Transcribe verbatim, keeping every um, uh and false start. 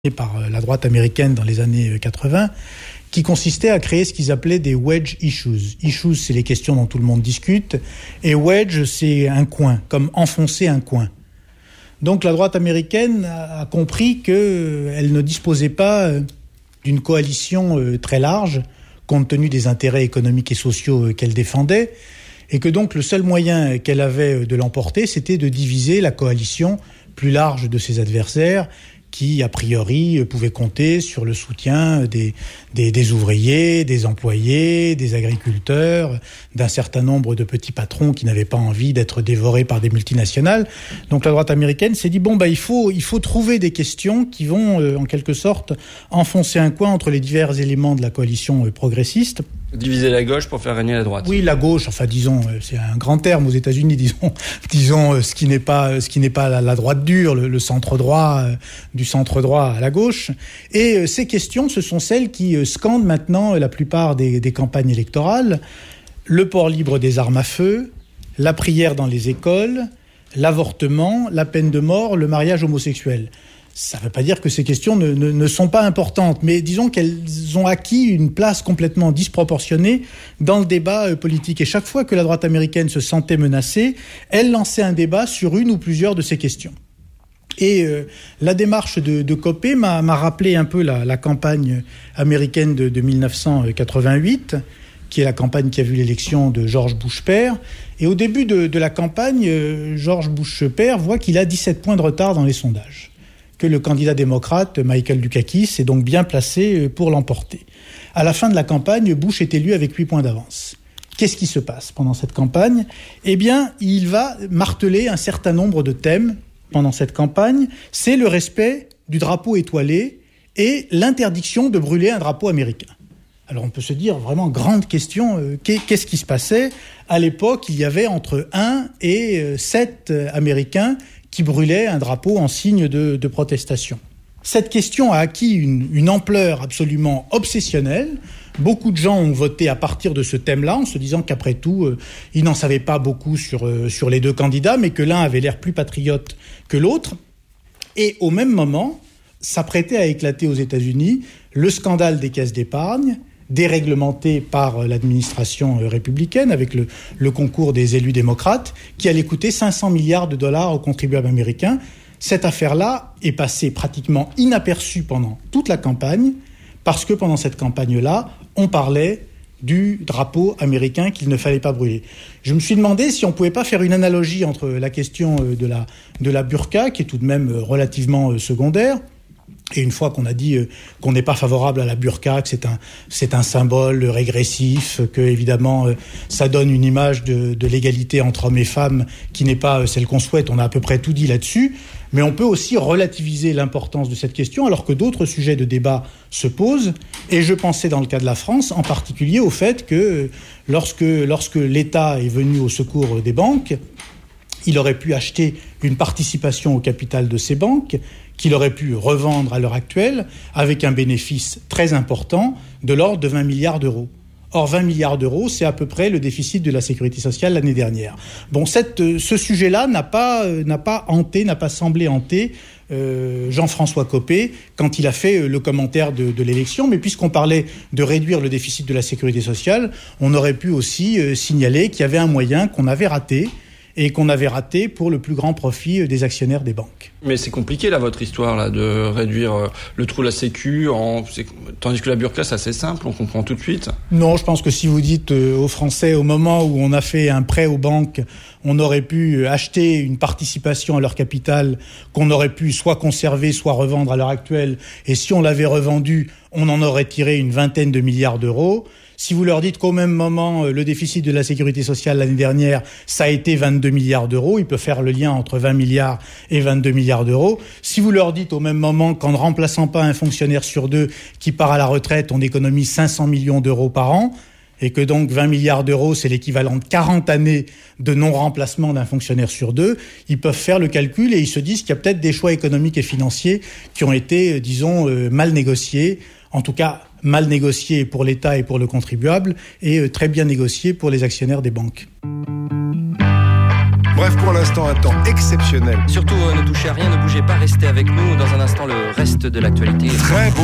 par la droite américaine dans les années quatre-vingts, qui consistait à créer ce qu'ils appelaient des wedge issues. Issues, c'est les questions dont tout le monde discute, et wedge, c'est un coin, comme enfoncer un coin. Donc la droite américaine a compris qu'elle ne disposait pas d'une coalition très large, compte tenu des intérêts économiques et sociaux qu'elle défendait, et que donc le seul moyen qu'elle avait de l'emporter, c'était de diviser la coalition plus large de ses adversaires, qui, a priori, pouvaient compter sur le soutien des, des, des ouvriers, des employés, des agriculteurs, d'un certain nombre de petits patrons qui n'avaient pas envie d'être dévorés par des multinationales. Donc la droite américaine s'est dit, bon, bah, il faut, il faut trouver des questions qui vont, euh, en quelque sorte, enfoncer un coin entre les divers éléments de la coalition euh, progressiste. Diviser la gauche pour faire régner la droite. Oui, la gauche, enfin disons, c'est un grand terme aux États-Unis, disons, disons ce qui n'est pas, ce qui n'est pas la, la droite dure, le, le centre droit, euh, du centre droit à la gauche. Et euh, ces questions, ce sont celles qui euh, scandent maintenant la plupart des, des campagnes électorales. Le port libre des armes à feu, la prière dans les écoles, l'avortement, la peine de mort, le mariage homosexuel. Ça ne veut pas dire que ces questions ne, ne, ne sont pas importantes, mais disons qu'elles ont acquis une place complètement disproportionnée dans le débat politique. Et chaque fois que la droite américaine se sentait menacée, elle lançait un débat sur une ou plusieurs de ces questions. Et euh, la démarche de, de Copé m'a, m'a rappelé un peu la, la campagne américaine de, de dix-neuf cent quatre-vingt-huit, qui est la campagne qui a vu l'élection de George Bush père. Et au début de, de la campagne, euh, George Bush père voit qu'il a dix-sept points de retard dans les sondages, que le candidat démocrate, Michael Dukakis, est donc bien placé pour l'emporter. À la fin de la campagne, Bush est élu avec huit points d'avance. Qu'est-ce qui se passe pendant cette campagne ? Eh bien, il va marteler un certain nombre de thèmes pendant cette campagne. C'est le respect du drapeau étoilé et l'interdiction de brûler un drapeau américain. Alors on peut se dire, vraiment, grande question, euh, qu'est-ce qui se passait ? À l'époque, il y avait entre un et sept Américains qui brûlaient un drapeau en signe de, de protestation. Cette question a acquis une, une ampleur absolument obsessionnelle. Beaucoup de gens ont voté à partir de ce thème-là, en se disant qu'après tout, euh, ils n'en savaient pas beaucoup sur, euh, sur les deux candidats, mais que l'un avait l'air plus patriote que l'autre. Et au même moment, s'apprêtait à éclater aux États-Unis le scandale des caisses d'épargne, déréglementé par l'administration républicaine avec le, le concours des élus démocrates, qui allait coûter cinq cents milliards de dollars aux contribuables américains. Cette affaire-là est passée pratiquement inaperçue pendant toute la campagne, parce que pendant cette campagne-là, on parlait du drapeau américain qu'il ne fallait pas brûler. Je me suis demandé si on ne pouvait pas faire une analogie entre la question de la, de la burqa, qui est tout de même relativement secondaire. Et une fois qu'on a dit qu'on n'est pas favorable à la burqa, que c'est un, c'est un symbole régressif, que évidemment ça donne une image de, de l'égalité entre hommes et femmes qui n'est pas celle qu'on souhaite, on a à peu près tout dit là-dessus. Mais on peut aussi relativiser l'importance de cette question alors que d'autres sujets de débat se posent. Et je pensais dans le cas de la France en particulier au fait que lorsque, lorsque l'État est venu au secours des banques, il aurait pu acheter une participation au capital de ces banques qu'il aurait pu revendre à l'heure actuelle avec un bénéfice très important de l'ordre de vingt milliards d'euros. Or, vingt milliards d'euros, c'est à peu près le déficit de la sécurité sociale l'année dernière. Bon, cette, ce sujet-là n'a pas, n'a pas hanté, n'a pas semblé hanter euh, Jean-François Copé quand il a fait le commentaire de, de l'élection. Mais puisqu'on parlait de réduire le déficit de la sécurité sociale, on aurait pu aussi euh, signaler qu'il y avait un moyen qu'on avait raté, et qu'on avait raté pour le plus grand profit des actionnaires des banques. Mais c'est compliqué, là, votre histoire, là, de réduire le trou de la sécu, en... tandis que la burqa, c'est assez simple, on comprend tout de suite. Non, je pense que si vous dites aux Français, au moment où on a fait un prêt aux banques, on aurait pu acheter une participation à leur capital qu'on aurait pu soit conserver, soit revendre à l'heure actuelle, et si on l'avait revendu, on en aurait tiré une vingtaine de milliards d'euros. Si vous leur dites qu'au même moment, le déficit de la sécurité sociale l'année dernière, ça a été vingt-deux milliards d'euros, ils peuvent faire le lien entre vingt milliards et vingt-deux milliards d'euros. Si vous leur dites au même moment qu'en ne remplaçant pas un fonctionnaire sur deux qui part à la retraite, on économise cinq cents millions d'euros par an, et que donc vingt milliards d'euros, c'est l'équivalent de quarante années de non-remplacement d'un fonctionnaire sur deux, ils peuvent faire le calcul et ils se disent qu'il y a peut-être des choix économiques et financiers qui ont été, disons, mal négociés, en tout cas mal négocié pour l'État et pour le contribuable, et très bien négocié pour les actionnaires des banques. Bref, pour l'instant, un temps exceptionnel. Surtout, euh, ne touchez à rien, ne bougez pas, restez avec nous. Dans un instant, le reste de l'actualité. Très beau.